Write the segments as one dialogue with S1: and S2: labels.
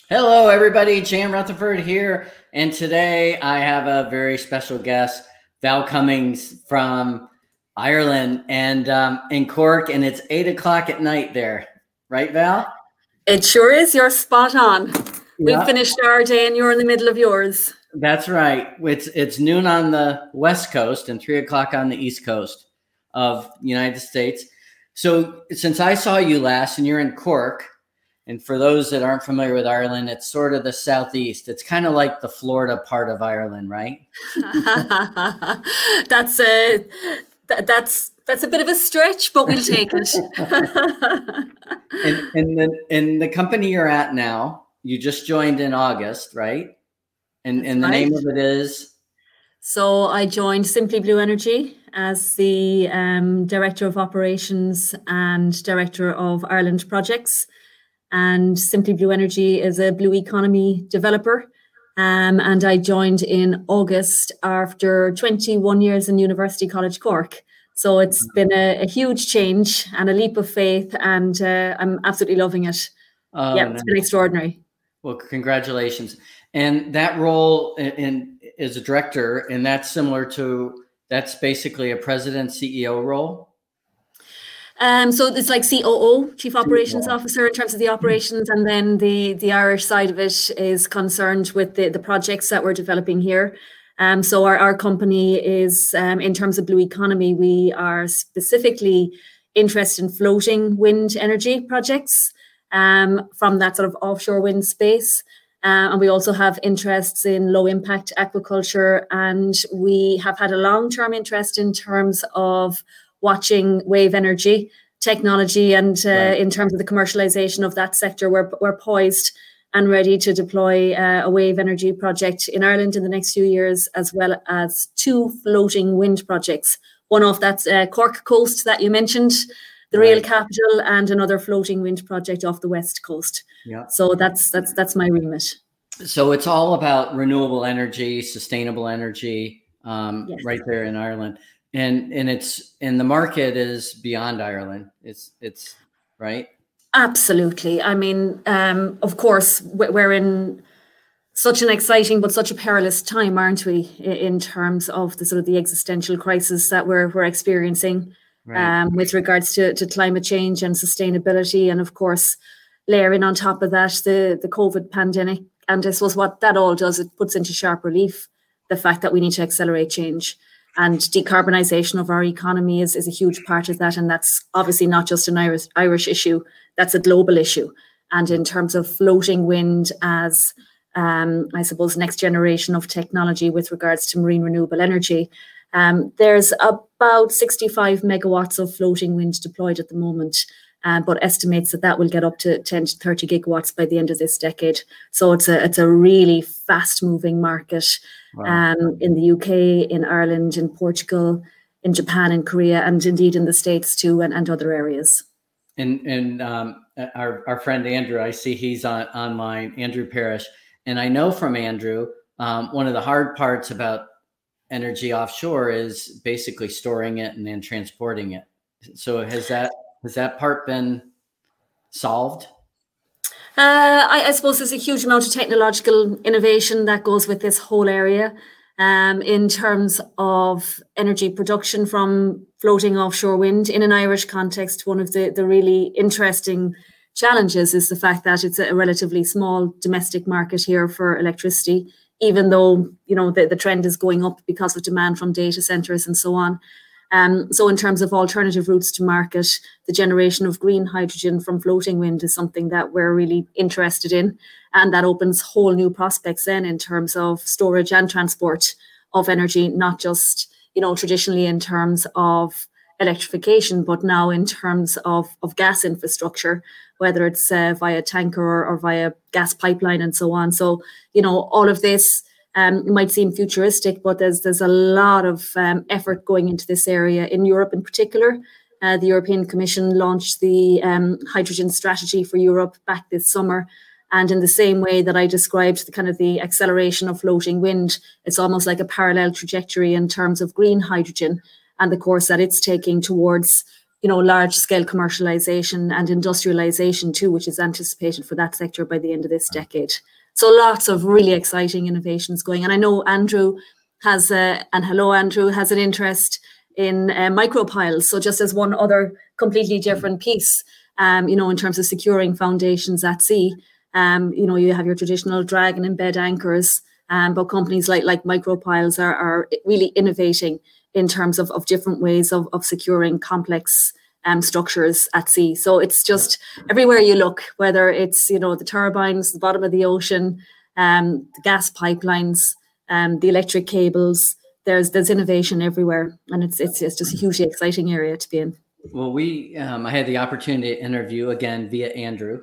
S1: Hello, everybody. Jan Rutherford here, and today I have a very special guest, Val Cummings from Ireland, and in Cork, and it's 8 o'clock at night there, right, Val?
S2: It sure is. You're spot on. We've
S1: Yeah,
S2: finished our day and you're in the middle of yours.
S1: that's right. It's noon on the West Coast and 3 o'clock on the East Coast of the United States. So since I saw you last, and you're in Cork. And for those that aren't familiar with Ireland, it's sort of the southeast. It's kind of like the Florida part of Ireland, right?
S2: that's a that's a bit of a stretch, but we'll take it.
S1: And the company you're at now, you just joined in August, right? And the
S2: Right.
S1: name of it is.
S2: So I joined Simply Blue Energy as the Director of Operations and Director of Ireland Projects. And Simply Blue Energy is a blue economy developer. And I joined in August after 21 years in University College Cork. So it's been a huge change and a leap of faith, and I'm absolutely loving it.
S1: Oh,
S2: Yeah, it's been
S1: nice.
S2: extraordinary.
S1: Well, congratulations. And that role in as a director, and that's basically a president CEO role.
S2: So it's like COO, Chief Operations Officer, in terms of the operations, and then the Irish side of it is concerned with the projects that we're developing here. So our company is, in terms of blue economy, we are specifically interested in floating wind energy projects from that sort of offshore wind space. And we also have interests in low impact aquaculture, and we have had a long-term interest in terms of watching wave energy technology, and
S1: Right.
S2: in terms of the commercialization of that sector, we're poised and ready to deploy a wave energy project in Ireland in the next few years, as well as two floating wind projects. One off that Cork coast that you mentioned, the real
S1: Right.
S2: capital, and another floating wind project off the west coast.
S1: Yeah.
S2: So that's my remit.
S1: So it's all about renewable energy, sustainable energy,
S2: Yes.
S1: right there in Ireland, and the market is beyond Ireland. It's right.
S2: Absolutely. I mean, of course, we're in such an exciting but such a perilous time, aren't we, in terms of the sort of the existential crisis that we're experiencing,
S1: Right.
S2: with regards to climate change and sustainability, and of course, layering on top of that the COVID pandemic. And I suppose what that all does, it puts into sharp relief the fact that we need to accelerate change. And decarbonisation of our economy is a huge part of that. And that's obviously not just an Irish issue, that's a global issue. And in terms of floating wind as, I suppose, next generation of technology with regards to marine renewable energy, there's about 65 megawatts of floating wind deployed at the moment, but estimates that will get up to 10 to 30 gigawatts by the end of this decade. So it's a really fast moving market.
S1: Wow.
S2: In the UK, in Ireland, in Portugal, in Japan, in Korea, and indeed in the States too, and other areas.
S1: And our friend Andrew, I see he's online, Andrew Parrish, and I know from Andrew, one of the hard parts about energy offshore is basically storing it and then transporting it. So has that part been solved?
S2: I suppose there's a huge amount of technological innovation that goes with this whole area, in terms of energy production from floating offshore wind. In an Irish context, one of the really interesting challenges is the fact that it's a relatively small domestic market here for electricity, even though the trend is going up because of demand from data centres and so on. So in terms of alternative routes to market, the generation of green hydrogen from floating wind is something that we're really interested in. And that opens whole new prospects then in terms of storage and transport of energy, not just, traditionally in terms of electrification, but now in terms of gas infrastructure, whether it's via tanker or via gas pipeline and so on. So, all of this might seem futuristic, but there's a lot of effort going into this area in Europe in particular. The European Commission launched the hydrogen strategy for Europe back this summer. And in the same way that I described the kind of the acceleration of floating wind, it's almost like a parallel trajectory in terms of green hydrogen and the course that it's taking towards large scale commercialization and industrialization too, which is anticipated for that sector by the end of this decade. So lots of really exciting innovations going. And I know Andrew has an interest in micropiles. So just as one other completely different piece, in terms of securing foundations at sea, you have your traditional drag and embed anchors, but companies like micropiles are really innovating in terms of different ways of securing complex structures at sea. So it's just everywhere you look, whether it's, the turbines, the bottom of the ocean, the gas pipelines, the electric cables, there's innovation everywhere. And it's just a hugely exciting area to be in.
S1: Well, I had the opportunity to interview again via Andrew,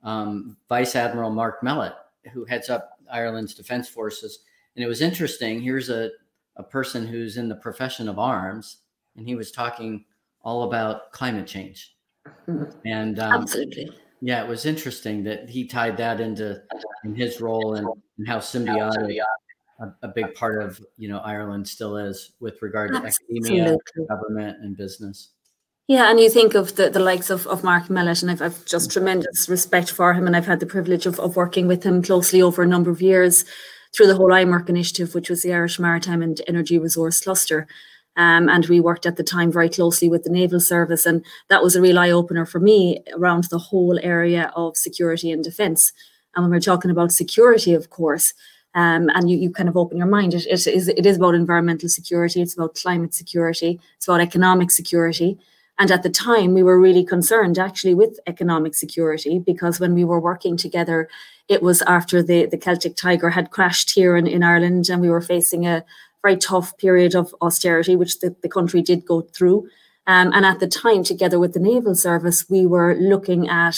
S1: Vice Admiral Mark Mellett, who heads up Ireland's Defence Forces. And it was interesting. Here's a person who's in the profession of arms, and he was talking all about climate change. And
S2: absolutely.
S1: Yeah, it was interesting that he tied that in his role and how symbiotic a big part of Ireland still is with regard to academia, government, and business.
S2: Yeah, and you think of the likes of Mark Mellett, and I've just tremendous respect for him, and I've had the privilege of working with him closely over a number of years through the whole IMERC initiative, which was the Irish Maritime and Energy Resource Cluster. And we worked at the time very closely with the Naval Service, and that was a real eye-opener for me around the whole area of security and defence. And when we're talking about security, of course, and you kind of open your mind, it is about environmental security, it's about climate security, it's about economic security. And at the time, we were really concerned actually with economic security, because when we were working together, it was after the Celtic Tiger had crashed here in Ireland, and we were facing a very tough period of austerity, which the country did go through. And at the time, together with the Naval Service, we were looking at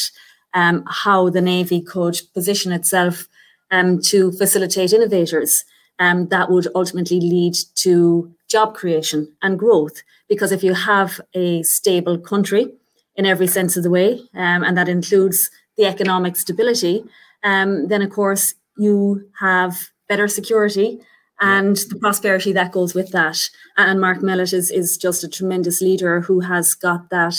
S2: how the Navy could position itself to facilitate innovators that would ultimately lead to job creation and growth. Because if you have a stable country in every sense of the way, and that includes the economic stability, then of course you have better security and the prosperity that goes with that. And Mark Mellett is just a tremendous leader who has got that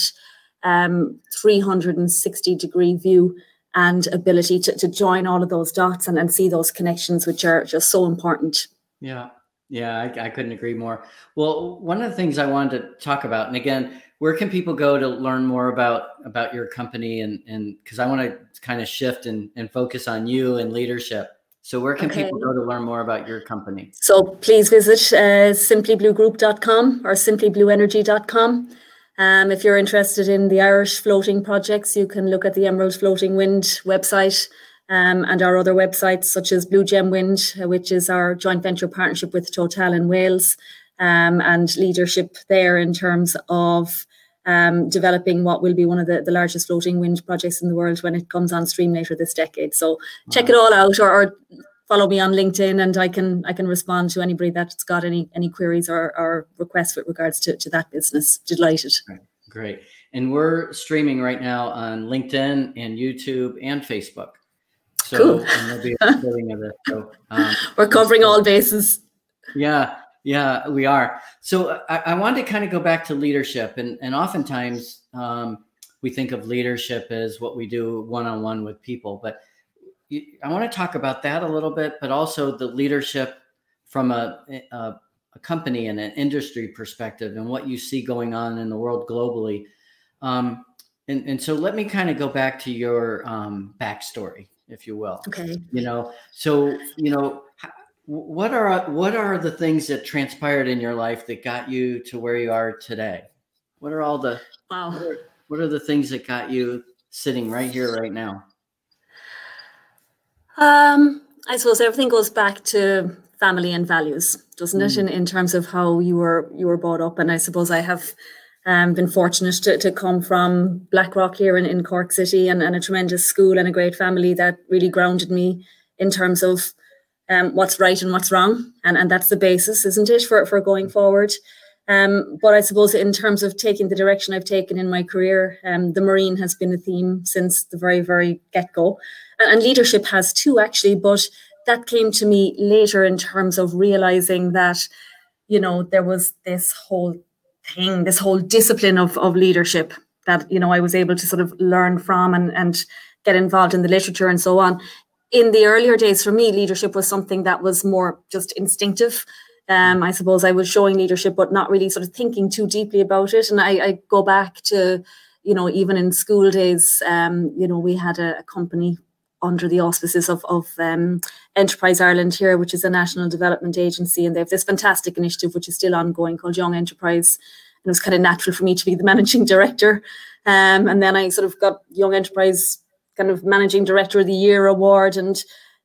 S2: 360-degree view and ability to join all of those dots and see those connections, which are just so important.
S1: Yeah, I couldn't agree more. Well, one of the things I wanted to talk about, and again, where can people go to learn more about your company? And because I want to kind of shift and focus on you and leadership. So where can people go to learn more about your company?
S2: So please visit simplybluegroup.com or simplyblueenergy.com. If you're interested in the Irish floating projects, you can look at the Emerald Floating Wind website and our other websites, such as Blue Gem Wind, which is our joint venture partnership with Total in Wales, and leadership there in terms of developing what will be one of the largest floating wind projects in the world when it comes on stream later this decade. So check it all out, or follow me on LinkedIn, and I can respond to anybody that's got any queries or requests with regards to that business. Delighted.
S1: Great. And we're streaming right now on LinkedIn and YouTube and Facebook. So,
S2: cool.
S1: And there'll be a recording of this. So,
S2: we're covering all bases.
S1: Yeah, we are. So I wanted to kind of go back to leadership, and oftentimes we think of leadership as what we do one-on-one with people, but I want to talk about that a little bit, but also the leadership from a company and an industry perspective and what you see going on in the world globally. And so let me kind of go back to your backstory, if you will.
S2: Okay.
S1: What are the things that transpired in your life that got you to where you are today? What are all the what are the things that got you sitting right here, right now?
S2: I suppose everything goes back to family and values, doesn't it? In terms of how you were brought up. And I suppose I have been fortunate to come from Blackrock here in Cork City, and a tremendous school and a great family that really grounded me in terms of what's right and what's wrong. And that's the basis, isn't it, for going forward. But I suppose in terms of taking the direction I've taken in my career, the Marine has been a theme since the very, very get-go. And leadership has too, actually, but that came to me later in terms of realizing that, there was this whole thing, this whole discipline of leadership that, you know, I was able to sort of learn from and get involved in the literature and so on. In the earlier days, for me, leadership was something that was more just instinctive. I suppose I was showing leadership, but not really sort of thinking too deeply about it. And I go back to, you know, even in school days, you know, we had a company under the auspices of Enterprise Ireland here, which is a national development agency. And they have this fantastic initiative, which is still ongoing, called Young Enterprise. And it was kind of natural for me to be the managing director. And then I sort of got Young Enterprise kind of Managing Director of the Year award. And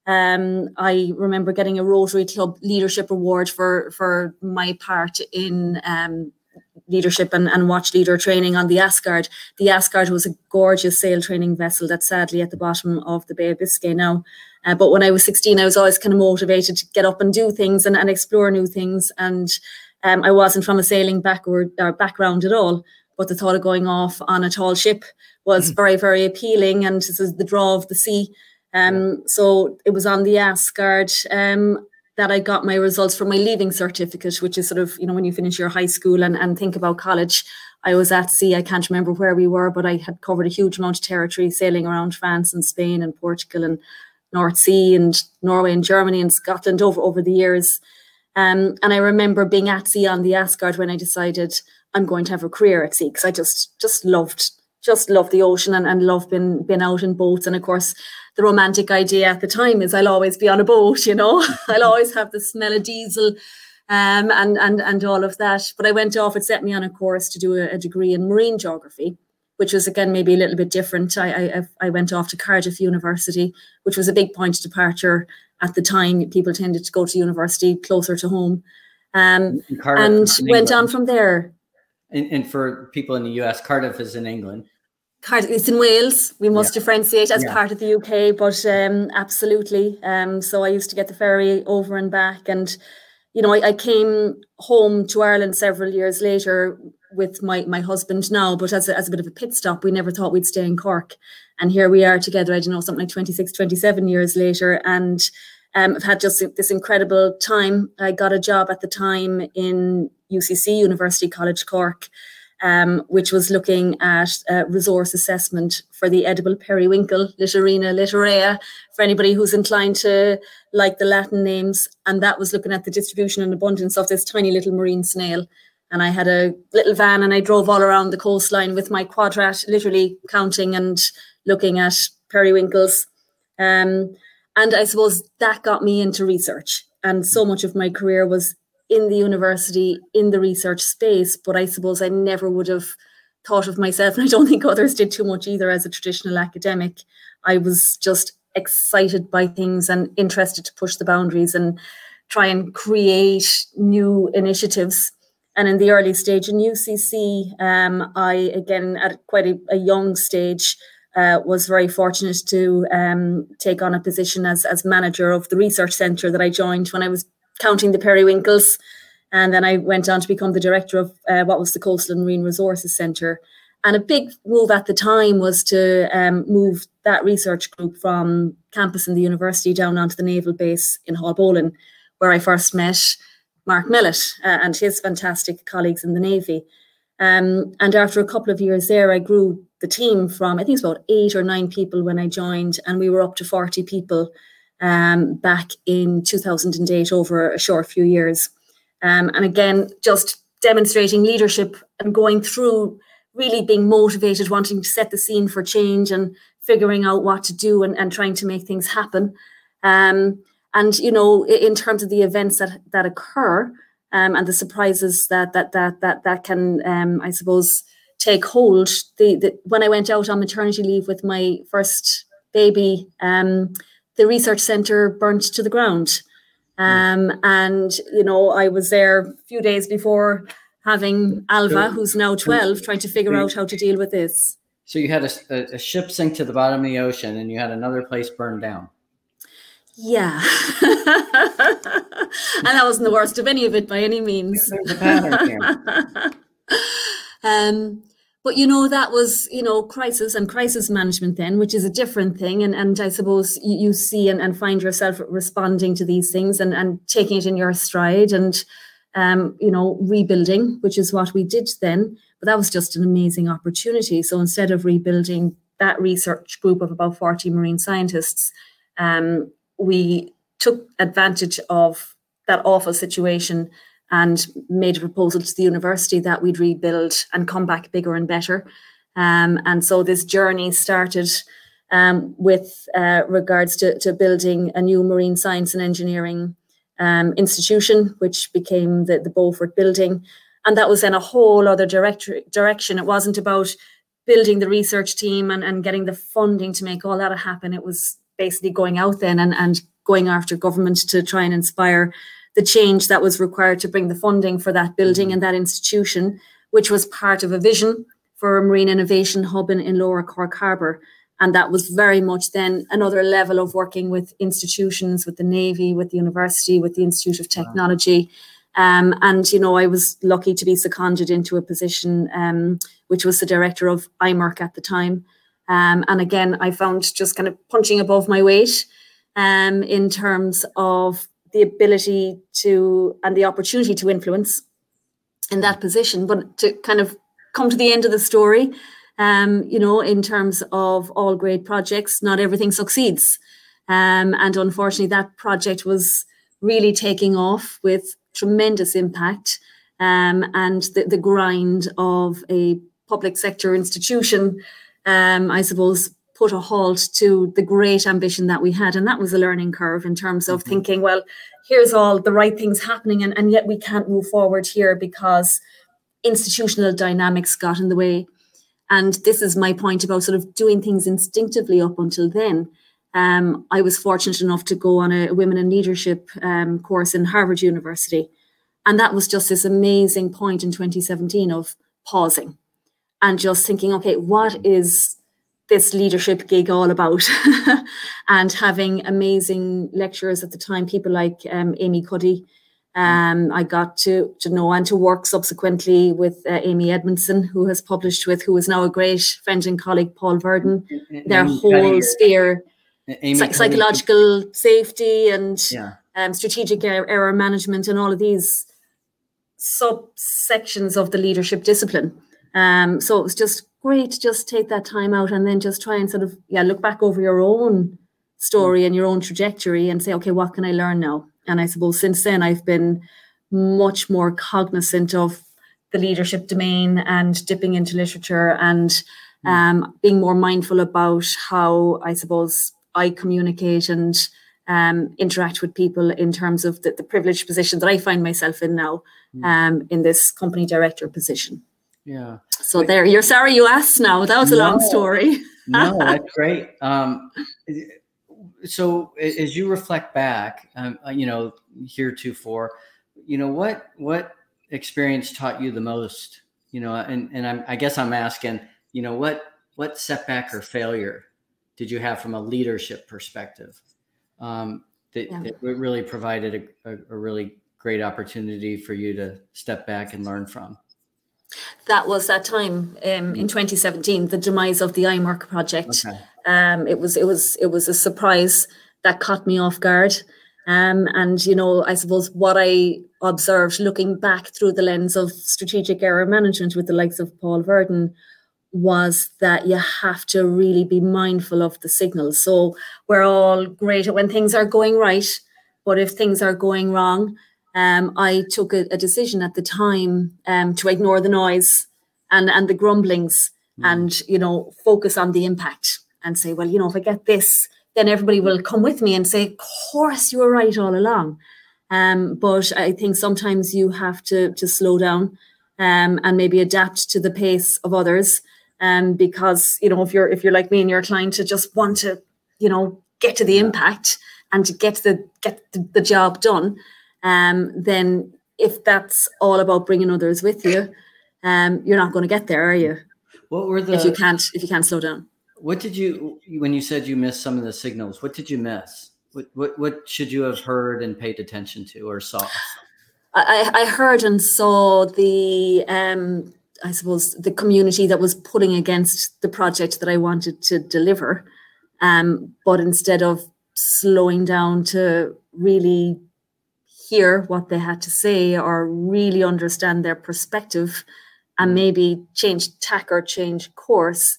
S2: I remember getting a Rotary Club Leadership Award for my part in leadership and watch leader training on the Asgard. The Asgard was a gorgeous sail training vessel that's sadly at the bottom of the Bay of Biscay now. But when I was 16, I was always kind of motivated to get up and do things and explore new things. And I wasn't from a sailing background at all, but the thought of going off on a tall ship was very, very appealing. And this is the draw of the sea. So it was on the Asgard that I got my results for my leaving certificate, which is sort of, you know, when you finish your high school and think about college. I was at sea. I can't remember where we were, but I had covered a huge amount of territory, sailing around France and Spain and Portugal and North Sea and Norway and Germany and Scotland over the years. And I remember being at sea on the Asgard when I decided I'm going to have a career at sea, because I just loved the ocean and loved being out in boats. And of course, the romantic idea at the time is I'll always be on a boat, you know, I'll always have the smell of diesel and all of that. But I went off, it set me on a course to do a degree in marine geography, which was, again, maybe a little bit different. I went off to Cardiff University, which was a big point of departure at the time. People tended to go to university closer to home, and went on from there.
S1: And for people in the US, Cardiff is in England.
S2: Cardiff, it's in Wales. We must differentiate as part of the UK, but absolutely. So I used to get the ferry over and back. And, you know, I came home to Ireland several years later with my husband now, but as a bit of a pit stop. We never thought we'd stay in Cork. And here we are together, I don't know, something like 26, 27 years later. And I've had just this incredible time. I got a job at the time in UCC, University College Cork, which was looking at resource assessment for the edible periwinkle, Littorina littorea, for anybody who's inclined to like the Latin names. And that was looking at the distribution and abundance of this tiny little marine snail. And I had a little van and I drove all around the coastline with my quadrat, literally counting and looking at periwinkles. And I suppose that got me into research. And so much of my career was in the university, in the research space, but I suppose I never would have thought of myself, and I don't think others did too much either, as a traditional academic. I was just excited by things and interested to push the boundaries and try and create new initiatives. And in the early stage in UCC, I, again, at quite a young stage, was very fortunate to take on a position as manager of the research centre that I joined when I was counting the periwinkles. And then I went on to become the director of what was the Coastal and Marine Resources Centre. And a big move at the time was to move that research group from campus in the university down onto the naval base in Haulbowline, where I first met Mark Mellett and his fantastic colleagues in the Navy. And after a couple of years there, I grew the team from, I think it was about 8 or 9 people when I joined, and we were up to 40 people back in 2008 over a short few years. And again, just demonstrating leadership and going through really being motivated, wanting to set the scene for change and figuring out what to do and trying to make things happen. And, you know, in terms of the events that occur and the surprises that can, I suppose, take hold. When I went out on maternity leave with my first baby, the research centre burnt to the ground. And, you know, I was there a few days before having Alva, who's now 12, trying to figure out how to deal with this.
S1: So you had a ship sink to the bottom of the ocean and you had another place burned down.
S2: Yeah. And that wasn't the worst of any of it by any means.
S1: There's a pattern here.
S2: But, you know, that was, you know, crisis and crisis management then, which is a different thing. And I suppose you see and find yourself responding to these things and taking it in your stride. And rebuilding, which is what we did then. But that was just an amazing opportunity. So instead of rebuilding that research group of about 40 marine scientists, we took advantage of that awful situation and made a proposal to the university that we'd rebuild and come back bigger and better. And so this journey started with regards to building a new marine science and engineering institution, which became the Beaufort building. And that was then a whole other direction. It wasn't about building the research team and getting the funding to make all that happen. It was basically going out then and going after government to try and inspire the change that was required to bring the funding for that building and that institution, which was part of a vision for a marine innovation hub in Lower Cork Harbour. And that was very much then another level of working with institutions, with the Navy, with the university, with the Institute of Technology. And, I was lucky to be seconded into a position which was the director of IMERC at the time. And again, I found just kind of punching above my weight in terms of the ability to and the opportunity to influence in that position, but to kind of come to the end of the story, in terms of all great projects, not everything succeeds. And unfortunately, that project was really taking off with tremendous impact, and the grind of a public sector institution, I suppose, put a halt to the great ambition that we had. And that was a learning curve in terms of thinking, well, here's all the right things happening, and yet we can't move forward here because institutional dynamics got in the way. And this is my point about sort of doing things instinctively up until then. I was fortunate enough to go on a Women in Leadership course in Harvard University. And that was just this amazing point in 2017 of pausing and just thinking, okay, what is this leadership gig all about? And having amazing lecturers at the time, people like Amy Cuddy. I got to know and to work subsequently with Amy Edmondson, who has published with, who is now a great friend and colleague, Paul Verdon. Their whole sphere, psychological safety and strategic error management and all of these subsections of the leadership discipline. So it was just great to just take that time out and then just try and sort of look back over your own story and your own trajectory and say, okay, what can I learn now? And I suppose since then I've been much more cognizant of the leadership domain and dipping into literature and being more mindful about how I suppose I communicate and interact with people in terms of the privileged position that I find myself in now, in this company director position.
S1: Yeah.
S2: So there, you're sorry you asked now. That was a long story.
S1: No, that's great. So as you reflect back, heretofore, what experience taught you the most, and I guess I'm asking, what setback or failure did you have from a leadership perspective that really provided a really great opportunity for you to step back and learn from?
S2: That was that time in 2017, the demise of the IMERC project.
S1: Okay.
S2: It was a surprise that caught me off guard. And, I suppose what I observed looking back through the lens of strategic error management with the likes of Paul Verdon was that you have to really be mindful of the signals. So we're all great at when things are going right, but if things are going wrong, I took a decision at the time to ignore the noise and the grumblings and, focus on the impact and say, well, if I get this, then everybody will come with me and say, of course, you were right all along. But I think sometimes you have to slow down and maybe adapt to the pace of others. Because, if you're like me and you're inclined to just want to, get to the impact and to get the job done, then if that's all about bringing others with you, you're not going to get there, are you?
S1: What were
S2: if you can't slow down?
S1: What did you, when you said you missed some of the signals, what did you miss? What should you have heard and paid attention to or saw?
S2: I heard and saw the, I suppose, the community that was pulling against the project that I wanted to deliver. But instead of slowing down to really hear what they had to say or really understand their perspective and maybe change tack or change course,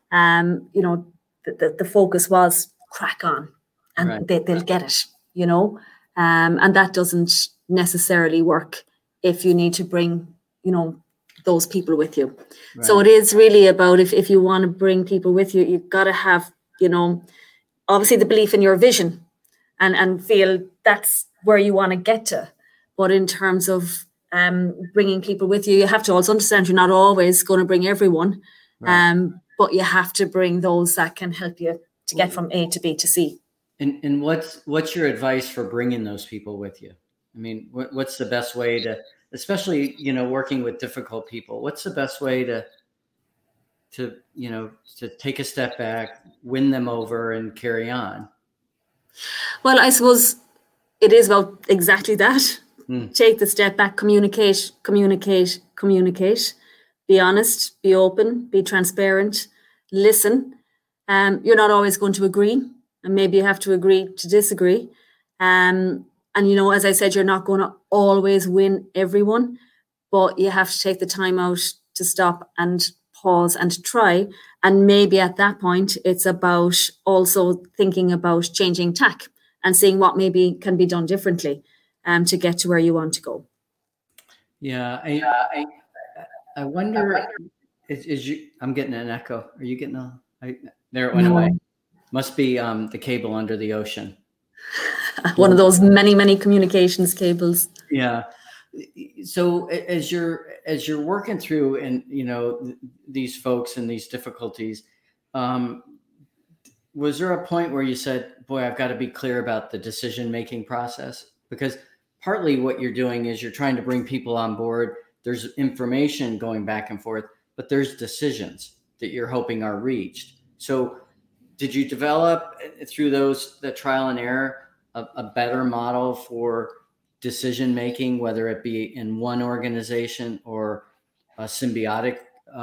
S2: the focus was crack on and they'll get it, and that doesn't necessarily work if you need to bring, those people with you. Right. So it is really about if you want to bring people with you, you've got to have, obviously the belief in your vision and feel that's where you want to get to. But in terms of bringing people with you, you have to also understand you're not always going to bring everyone, right. But you have to bring those that can help you to get from A to B to C.
S1: And what's your advice for bringing those people with you? I mean, what's the best way to, especially, working with difficult people, what's the best way to take a step back, win them over and carry on?
S2: Well, I suppose it is about exactly that. Take the step back, communicate, be honest, be open, be transparent, listen. You're not always going to agree, and maybe you have to agree to disagree. And, as I said, you're not going to always win everyone, but you have to take the time out to stop and pause and to try. And maybe at that point, it's about also thinking about changing tack and seeing what maybe can be done differently to get to where you want to go.
S1: Yeah, I wonder, I'm getting an echo. Are you getting there it went away. Must be the cable under the ocean.
S2: One of those many, many communications cables.
S1: Yeah. So as you're working through and, these folks and these difficulties, was there a point where you said, boy, I've got to be clear about the decision-making process? Because partly what you're doing is you're trying to bring people on board. There's information going back and forth, but there's decisions that you're hoping are reached. So did you develop through the trial and error, a better model for decision-making, whether it be in one organization or a symbiotic,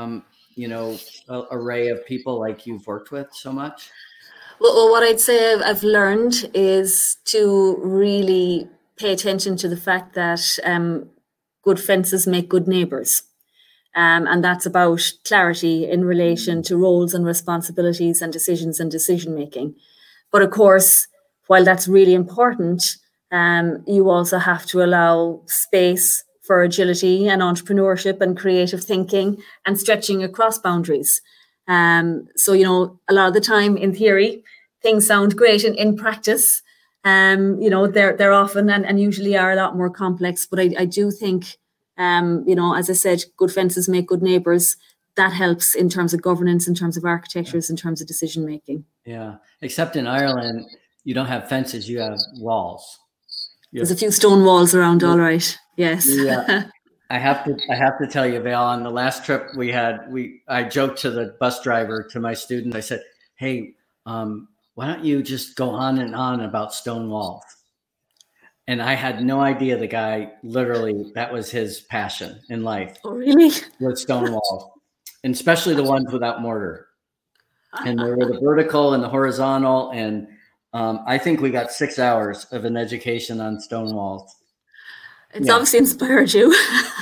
S1: array of people like you've worked with so much?
S2: Well, what I'd say I've learned is to really pay attention to the fact that good fences make good neighbours. And that's about clarity in relation to roles and responsibilities and decisions and decision-making. But of course, while that's really important, you also have to allow space for agility and entrepreneurship and creative thinking and stretching across boundaries. So, a lot of the time in theory, things sound great, and in practice, they're often and usually are a lot more complex. But I do think, as I said, good fences make good neighbours. That helps in terms of governance, in terms of architectures, in terms of decision making.
S1: Yeah, except in Ireland, you don't have fences; you have walls.
S2: There's a few stone walls around, all right. Yes.
S1: Yeah. I have to tell you, Val, on the last trip we had, I joked to the bus driver, to my students. I said, "Hey, why don't you just go on and on about stone walls?" And I had no idea the guy, literally, that was his passion in life.
S2: Oh, really?
S1: Was stone walls, and especially the ones without mortar. And there were the vertical and the horizontal. And I think we got 6 hours of an education on stone walls.
S2: It's obviously inspired you.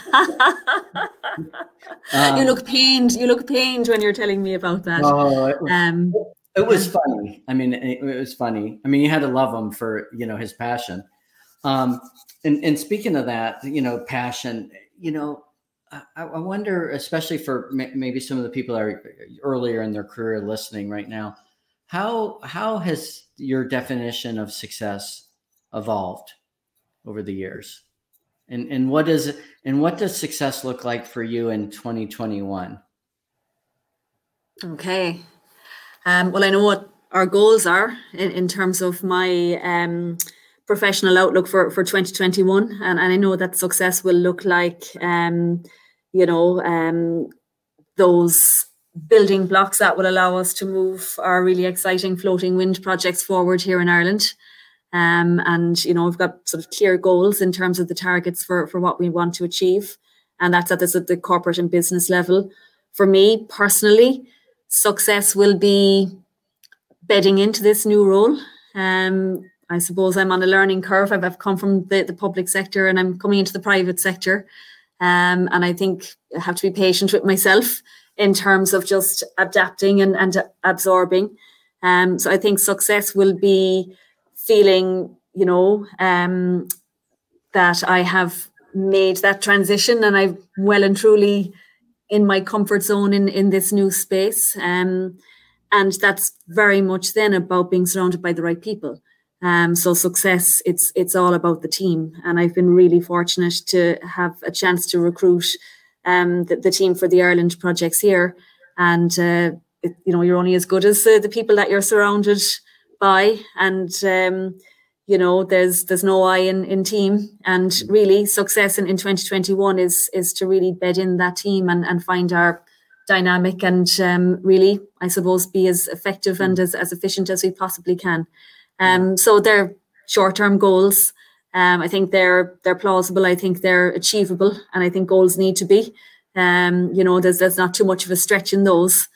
S2: You look pained. You look pained when you're telling me about that.
S1: It was funny. I mean, it was funny. I mean, you had to love him for, his passion. And speaking of that, passion, I wonder, especially for maybe some of the people that are earlier in their career listening right now, how has your definition of success evolved over the years? And what does success look like for you in 2021?
S2: Okay. Well, I know what our goals are in terms of my professional outlook for 2021. And I know that success will look like, those building blocks that will allow us to move our really exciting floating wind projects forward here in Ireland. And, we've got sort of clear goals in terms of the targets for what we want to achieve. And that's at the corporate and business level. For me personally, success will be bedding into this new role. I suppose I'm on a learning curve. I've come from the public sector and I'm coming into the private sector. And I think I have to be patient with myself in terms of just adapting and absorbing. So I think success will be feeling, that I have made that transition and I've well and truly in my comfort zone in this new space. And that's very much then about being surrounded by the right people. So success, it's all about the team. And I've been really fortunate to have a chance to recruit the team for the Ireland projects here. And, you're only as good as the people that you're surrounded by. And, there's no I in team. And really success in 2021 is to really bed in that team and find our dynamic and really, I suppose, be as effective and as efficient as we possibly can. So they're short-term goals. I think they're plausible. I think they're achievable, and I think goals need to be. There's not too much of a stretch in those.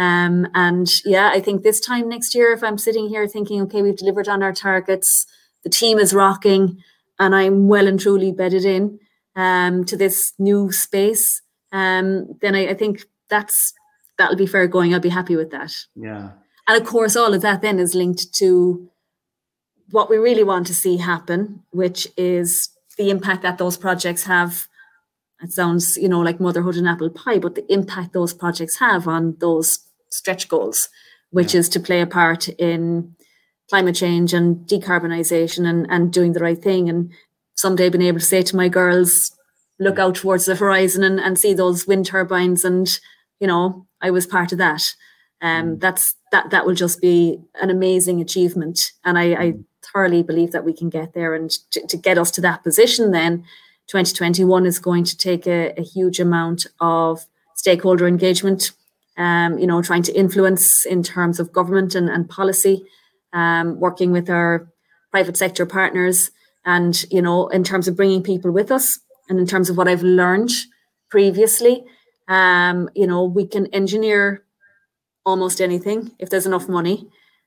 S2: I think this time next year, if I'm sitting here thinking, okay, we've delivered on our targets, the team is rocking, and I'm well and truly bedded in to this new space, then I think that'll be fair going. I'll be happy with that.
S1: Yeah.
S2: And of course, all of that then is linked to what we really want to see happen, which is the impact that those projects have. It sounds, like motherhood and apple pie, but the impact those projects have on those stretch goals, which is to play a part in climate change and decarbonisation and doing the right thing. And someday being able to say to my girls, look out towards the horizon and see those wind turbines. And, I was part of that. That will just be an amazing achievement. And I thoroughly believe that we can get there. And to get us to that position then, 2021 is going to take a huge amount of stakeholder engagement, trying to influence in terms of government and policy, working with our private sector partners and, in terms of bringing people with us and in terms of what I've learned previously, we can engineer almost anything if there's enough money.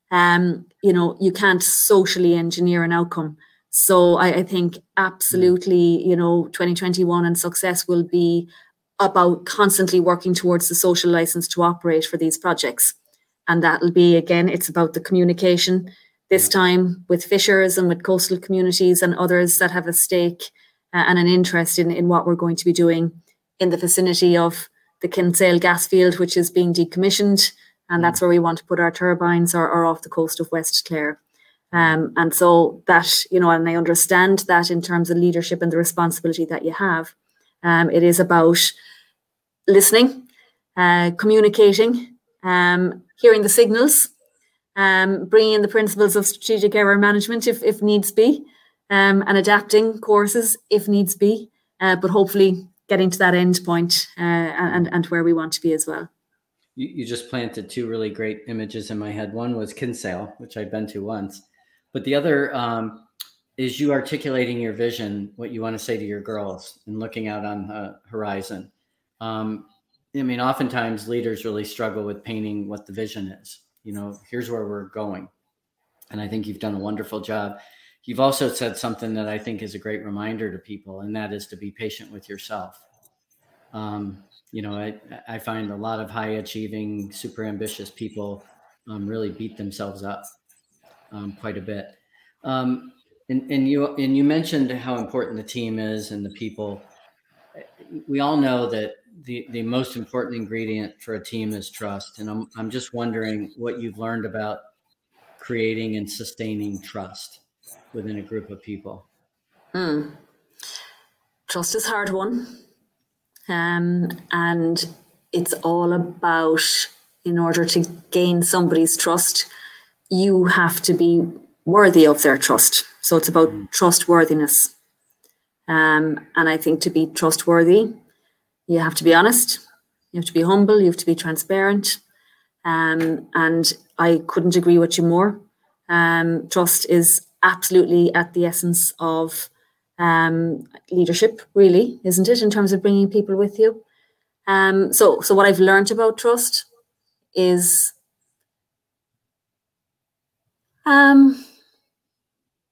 S2: You can't socially engineer an outcome. So I think absolutely, 2021 and success will be about constantly working towards the social license to operate for these projects. And that'll be, again, it's about the communication this time with fishers and with coastal communities and others that have a stake and an interest in what we're going to be doing in the vicinity of the Kinsale gas field, which is being decommissioned. And that's where we want to put our turbines or off the coast of West Clare. And so that, and I understand that in terms of leadership and the responsibility that you have, it is about listening, communicating, hearing the signals, bringing in the principles of strategic error management if needs be, and adapting courses if needs be, but hopefully getting to that end point and where we want to be as well.
S1: You just planted two really great images in my head. One was Kinsale, which I'd been to once. But the other is you articulating your vision, what you want to say to your girls and looking out on the horizon. Oftentimes leaders really struggle with painting what the vision is. Here's where we're going. And I think you've done a wonderful job. You've also said something that I think is a great reminder to people, and that is to be patient with yourself. I find a lot of high achieving, super ambitious people really beat themselves up quite a bit. And you mentioned how important the team is and the people. We all know that the most important ingredient for a team is trust. And I'm just wondering what you've learned about creating and sustaining trust within a group of people.
S2: Trust is a hard one. And it's all about, in order to gain somebody's trust, you have to be worthy of their trust. So it's about trustworthiness. And I think to be trustworthy, you have to be honest, you have to be humble, you have to be transparent. And I couldn't agree with you more. Trust is absolutely at the essence of leadership, really, isn't it, in terms of bringing people with you? So what I've learned about trust is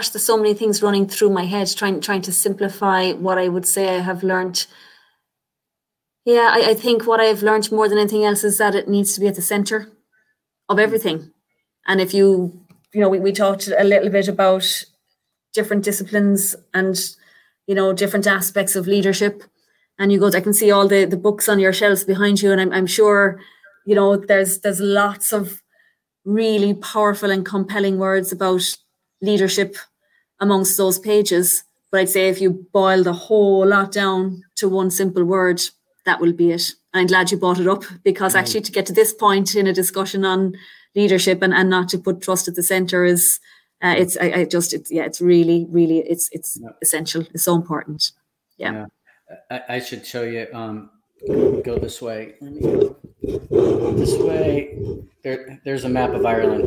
S2: gosh, there's so many things running through my head, trying to simplify what I would say I have learned. Yeah, I think what I've learned more than anything else is that it needs to be at the center of everything. And if we talked a little bit about different disciplines and, different aspects of leadership. And I can see all the books on your shelves behind you. And I'm sure, there's lots of really powerful and compelling words about leadership amongst those pages. But I'd say if you boil the whole lot down to one simple word, that will be it. I'm glad you brought it up, because actually to get to this point in a discussion on leadership and not to put trust at the center is it's really, really, it's essential. It's so important. Yeah.
S1: I should show you. Go this way. Let me go this way. There's a map of Ireland.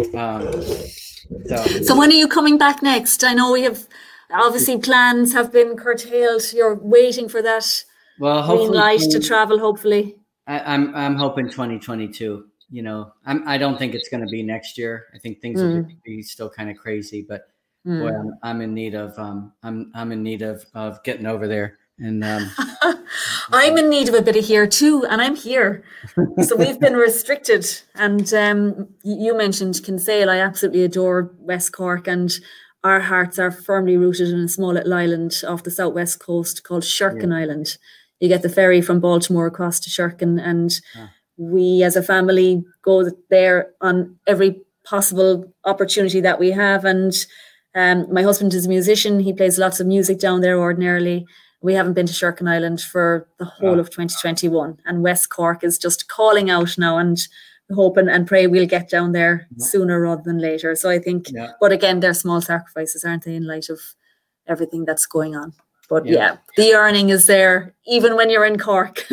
S2: So when are you coming back next? I know we have obviously plans have been curtailed. You're waiting for that green light to travel. Hopefully,
S1: I'm hoping 2022. I don't think it's going to be next year. I think things will be still kind of crazy, but boy, I'm in need of I'm in need of getting over there. And
S2: I'm in need of a bit of here too, and I'm here. So we've been restricted. And you mentioned Kinsale. I absolutely adore West Cork, and our hearts are firmly rooted in a small little island off the southwest coast called Sherkin Island. You get the ferry from Baltimore across to Sherkin, and we as a family go there on every possible opportunity that we have. And my husband is a musician. He plays lots of music down there ordinarily. We haven't been to Sherkin Island for the whole of 2021. And West Cork is just calling out now, and hope and pray we'll get down there sooner rather than later. So I think, but again, they're small sacrifices, aren't they, in light of everything that's going on. But the earning is there, even when you're in Cork.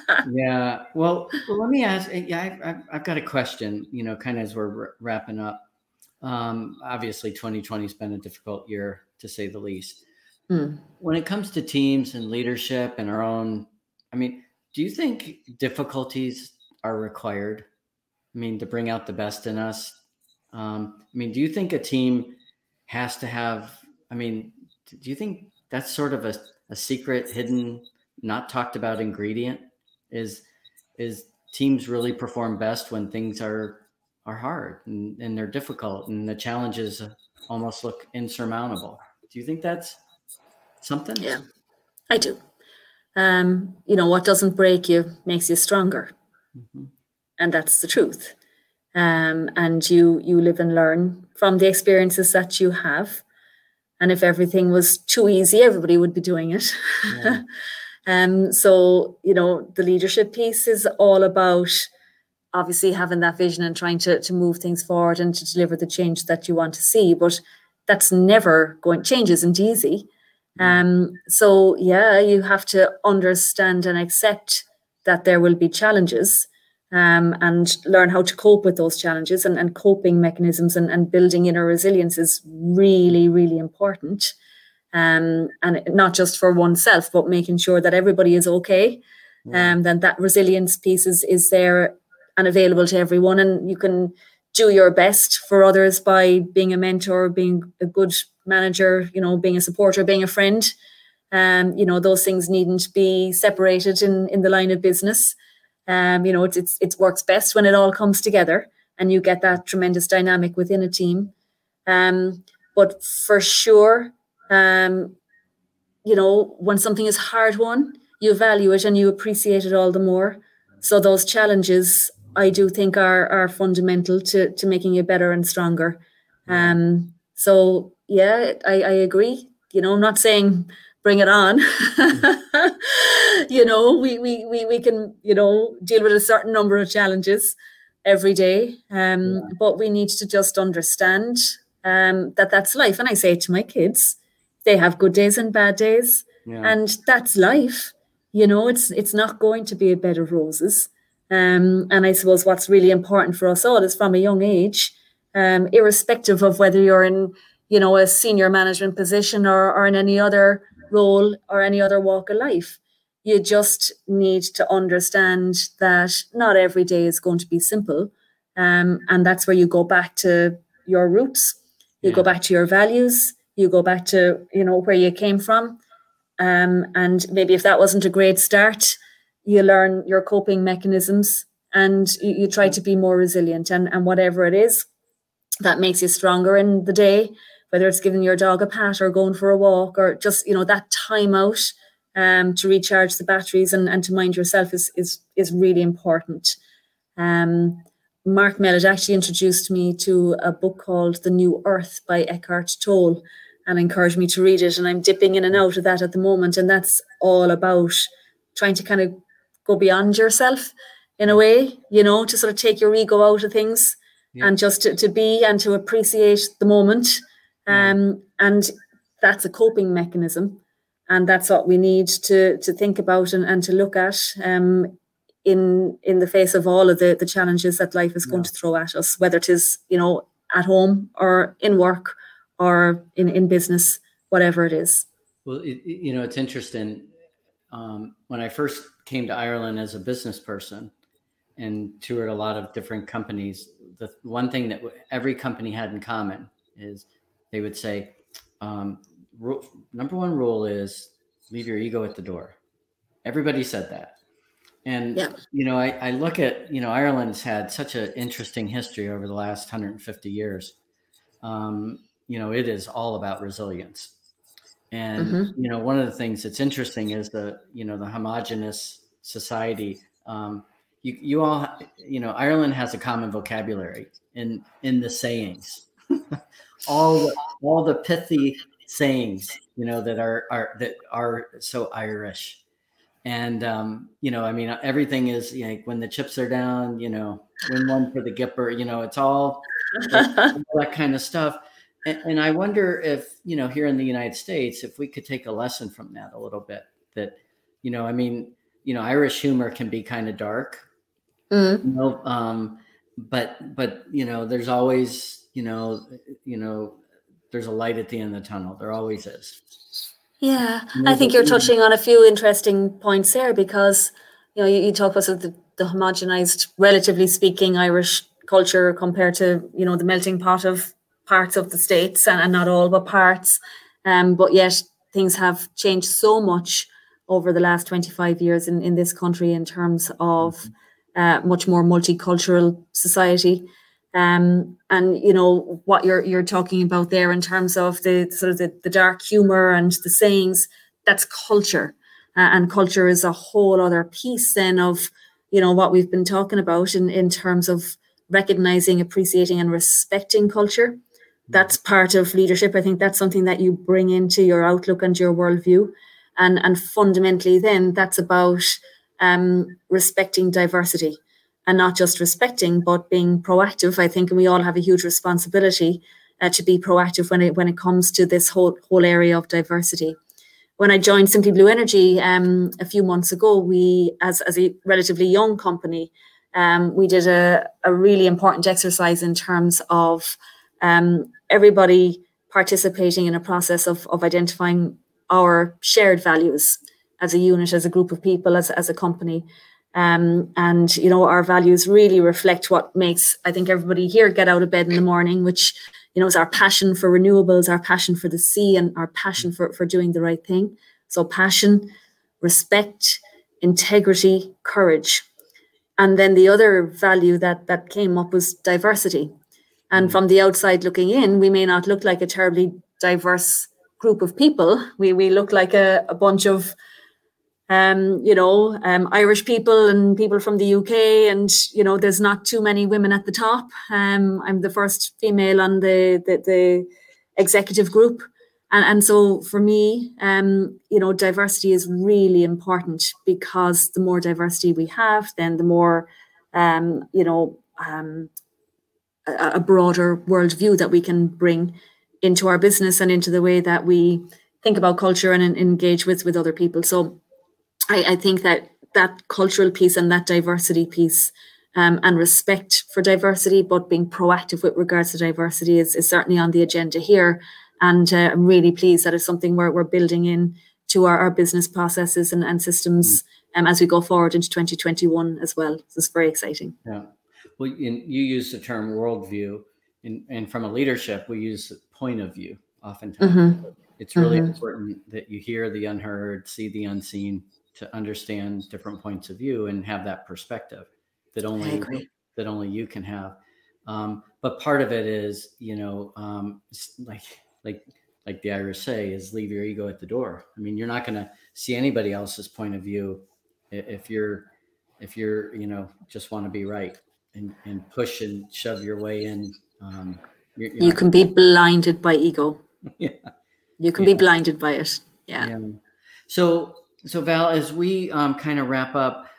S1: Well, let me ask. I've got a question. Kind of as we're wrapping up. Obviously, 2020 has been a difficult year, to say the least. When it comes to teams and leadership and our own, do you think difficulties are required? To bring out the best in us. Do you think a team has to have? Do you think that's sort of a secret, hidden, not talked about ingredient? Is teams really perform best when things are hard and they're difficult and the challenges almost look insurmountable? Do you think that's something?
S2: Yeah, I do. What doesn't break you makes you stronger. And that's the truth. And you live and learn from the experiences that you have. And if everything was too easy, everybody would be doing it. So, the leadership piece is all about obviously having that vision and trying to move things forward and to deliver the change that you want to see. But that's never change isn't easy. So, you have to understand and accept that there will be challenges. And learn how to cope with those challenges and coping mechanisms and building inner resilience is really, really important. And not just for oneself, but making sure that everybody is okay. Then that resilience piece is there and available to everyone. And you can do your best for others by being a mentor, being a good manager, being a supporter, being a friend. Those things needn't be separated in the line of business. It works best when it all comes together and you get that tremendous dynamic within a team. But for sure, when something is hard won, you value it and you appreciate it all the more. So those challenges, I do think, are fundamental to making you better and stronger. So I agree. I'm not saying bring it on. We can, deal with a certain number of challenges every day. But we need to just understand that that's life. And I say it to my kids, they have good days and bad days. And that's life. It's not going to be a bed of roses. And I suppose what's really important for us all is from a young age, irrespective of whether you're in, a senior management position or in any other role or any other walk of life. You just need to understand that not every day is going to be simple. And that's where you go back to your roots. You go back to your values, you go back to, where you came from. And maybe if that wasn't a great start, you learn your coping mechanisms and you try to be more resilient, and whatever it is that makes you stronger in the day, whether it's giving your dog a pat or going for a walk or just, that time out to recharge the batteries and to mind yourself is really important. Mark Mellett actually introduced me to a book called The New Earth by Eckhart Tolle and encouraged me to read it. And I'm dipping in and out of that at the moment. And that's all about trying to kind of go beyond yourself in a way, to sort of take your ego out of things and just to be and to appreciate the moment. And that's a coping mechanism. And that's what we need to think about and to look at in the face of all of the challenges that life is going to throw at us, whether it is, at home or in work or in business, whatever it is.
S1: Well, it's interesting. When I first came to Ireland as a business person and toured a lot of different companies, the one thing that every company had in common is they would say, number one rule is leave your ego at the door. Everybody said that. And, I look at, Ireland's had such an interesting history over the last 150 years. It is all about resilience. And, one of the things that's interesting is the homogenous society. You all, Ireland has a common vocabulary in the sayings, all the pithy sayings, that are so Irish. And, everything is when the chips are down, win one for the Gipper, it's all that kind of stuff. And I wonder if, here in the United States, if we could take a lesson from that a little bit, that, Irish humor can be kind of dark, but there's always, there's a light at the end of the tunnel. There always is.
S2: Yeah, I think you're touching on a few interesting points there because, you talk about sort of the homogenized, relatively speaking, Irish culture compared to, the melting pot of parts of the States and not all, but parts. But yet things have changed so much over the last 25 years in this country in terms of much more multicultural society. And what you're talking about there in terms of the sort of the dark humor and the sayings, that's culture, and culture is a whole other piece then of what we've been talking about in terms of recognizing, appreciating, and respecting culture. That's part of leadership. I think that's something that you bring into your outlook and your worldview, and fundamentally then that's about respecting diversity. And not just respecting, but being proactive. I think we all have a huge responsibility to be proactive when it comes to this whole area of diversity. When I joined Simply Blue Energy a few months ago, we, as a relatively young company, we did a really important exercise in terms of everybody participating in a process of identifying our shared values as a unit, as a group of people, as a company. And, our values really reflect what makes, I think, everybody here get out of bed in the morning, which, is our passion for renewables, our passion for the sea, and our passion for doing the right thing. So passion, respect, integrity, courage. And then the other value that came up was diversity. And from the outside looking in, we may not look like a terribly diverse group of people. We look like a bunch of Irish people and people from the UK, and there's not too many women at the top. I'm the first female on the executive group, and so for me, diversity is really important, because the more diversity we have, then the more a broader worldview that we can bring into our business and into the way that we think about culture and engage with other people. So I think that cultural piece and that diversity piece and respect for diversity, but being proactive with regards to diversity is certainly on the agenda here. And I'm really pleased that it's something we're building in to our business processes and systems as we go forward into 2021 as well. This is very exciting.
S1: Yeah. Well, you use the term worldview, and from a leadership, we use point of view oftentimes. It's really important that you hear the unheard, see the unseen, to understand different points of view and have that perspective that only you can have. But part of it is, like the Irish say, is leave your ego at the door. I mean, you're not going to see anybody else's point of view if you're just want to be right and push and shove your way in.
S2: You can be blinded by ego.
S1: Yeah.
S2: You can be blinded by it. Yeah.
S1: So Val, as we kind of wrap up,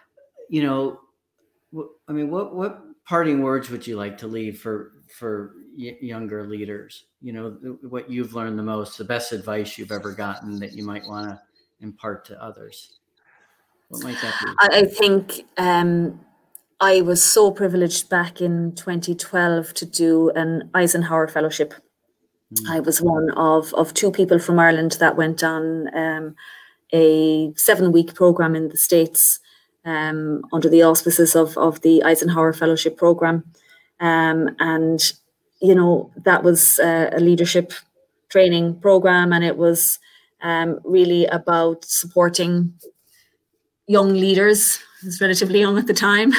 S1: what parting words would you like to leave for younger leaders? What you've learned the most, the best advice you've ever gotten that you might want to impart to others. What might that be?
S2: I think I was so privileged back in 2012 to do an Eisenhower Fellowship. I was one of two people from Ireland that went on a 7-week program in the States under the auspices of the Eisenhower Fellowship program. And, that was a leadership training program, and it was really about supporting young leaders. I was relatively young at the time.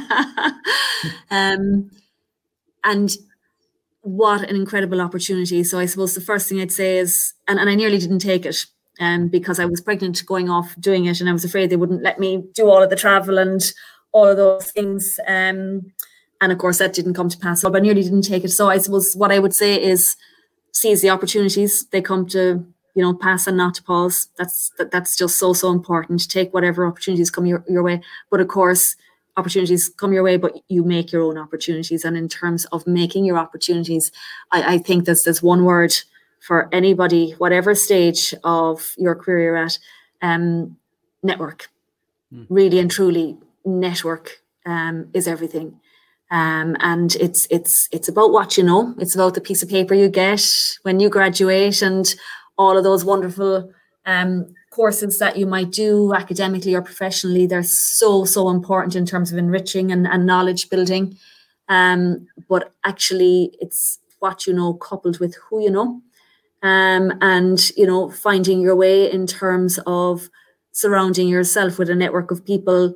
S2: And what an incredible opportunity. So I suppose the first thing I'd say is, and I nearly didn't take it because I was pregnant going off doing it, and I was afraid they wouldn't let me do all of the travel and all of those things. And of course that didn't come to pass, but I nearly didn't take it. So I suppose what I would say is seize the opportunities. They come to, pass and not to pause. That's just so important. Take whatever opportunities come your way. But of course, opportunities come your way, but you make your own opportunities. And in terms of making your opportunities, I think there's one word for anybody, whatever stage of your career you're at, network. Really and truly, network is everything. And it's about what you know. It's about the piece of paper you get when you graduate and all of those wonderful courses that you might do academically or professionally. They're so important in terms of enriching and knowledge building. But actually it's what you know coupled with who you know. And finding your way in terms of surrounding yourself with a network of people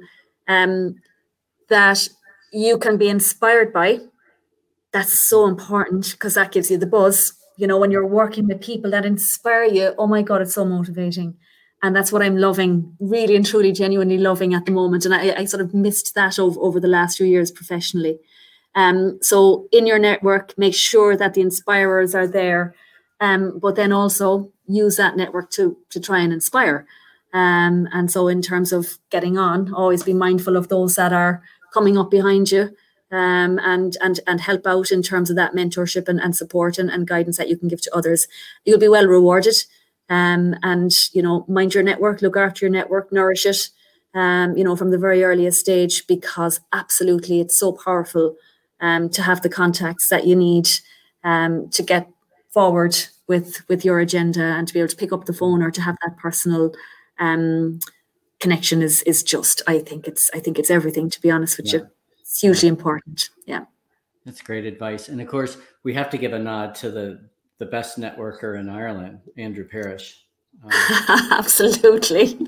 S2: that you can be inspired by. That's so important because that gives you the buzz. When you're working with people that inspire you, oh my God, it's so motivating. And that's what I'm loving, really and truly, genuinely loving at the moment. And I sort of missed that over the last few years professionally. So in your network, make sure that the inspirers are there, but then also use that network to try and inspire. And so in terms of getting on, always be mindful of those that are coming up behind you. And help out in terms of that mentorship and support and guidance that you can give to others. You'll be well rewarded. And mind your network, look after your network, nourish it, from the very earliest stage, because absolutely it's so powerful to have the contacts that you need to get forward with your agenda, and to be able to pick up the phone or to have that personal connection is just, I think it's everything, to be honest with you. It's hugely important. Yeah.
S1: That's great advice. And of course, we have to give a nod to the best networker in Ireland, Andrew Parrish.
S2: Absolutely.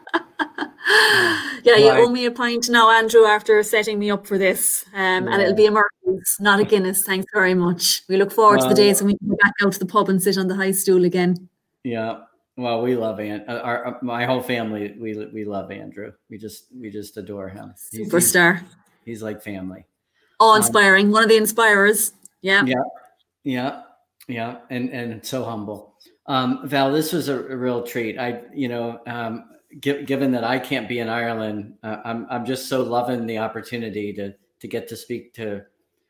S2: You owe me a pint now, Andrew, after setting me up for this. And it'll be a Murphy's, not a Guinness. Thanks very much. We look forward to the days when we can go back out to the pub and sit on the high stool again.
S1: Yeah. Well, we love my whole family. We love Andrew. We just adore him.
S2: Superstar.
S1: He's like family.
S2: Inspiring. One of the inspirers. Yeah.
S1: And so humble. Val, this was a real treat. Given that I can't be in Ireland, I'm just so loving the opportunity to get to speak to,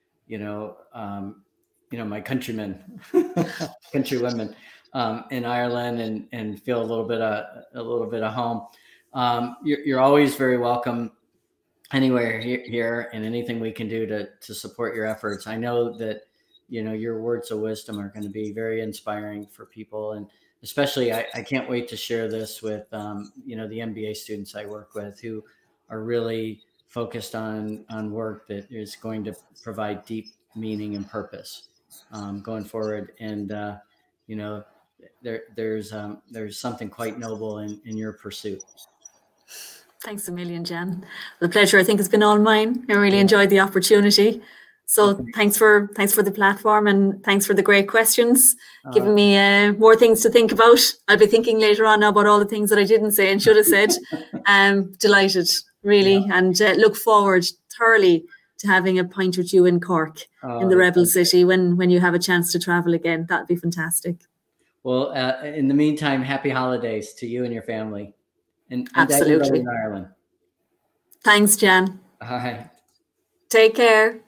S1: my countrymen, countrywomen in Ireland, and feel a little bit of home. You're always very welcome anywhere here, and anything we can do to support your efforts. I know that, your words of wisdom are going to be very inspiring for people. And especially, I can't wait to share this with, the MBA students I work with, who are really focused on work that is going to provide deep meaning and purpose going forward. And there's something quite noble in your pursuit.
S2: Thanks a million, Jan. The pleasure, I think, has been all mine. I really enjoyed the opportunity. So thanks for the platform, and thanks for the great questions, giving me more things to think about. I'll be thinking later on now about all the things that I didn't say and should have said. Delighted, really, and look forward thoroughly to having a pint with you in Cork, in the Rebel City, when you have a chance to travel again. That'd be fantastic.
S1: Well, in the meantime, happy holidays to you and your family, and
S2: absolutely
S1: in Ireland.
S2: Thanks, Jan.
S1: Hi.
S2: Take care.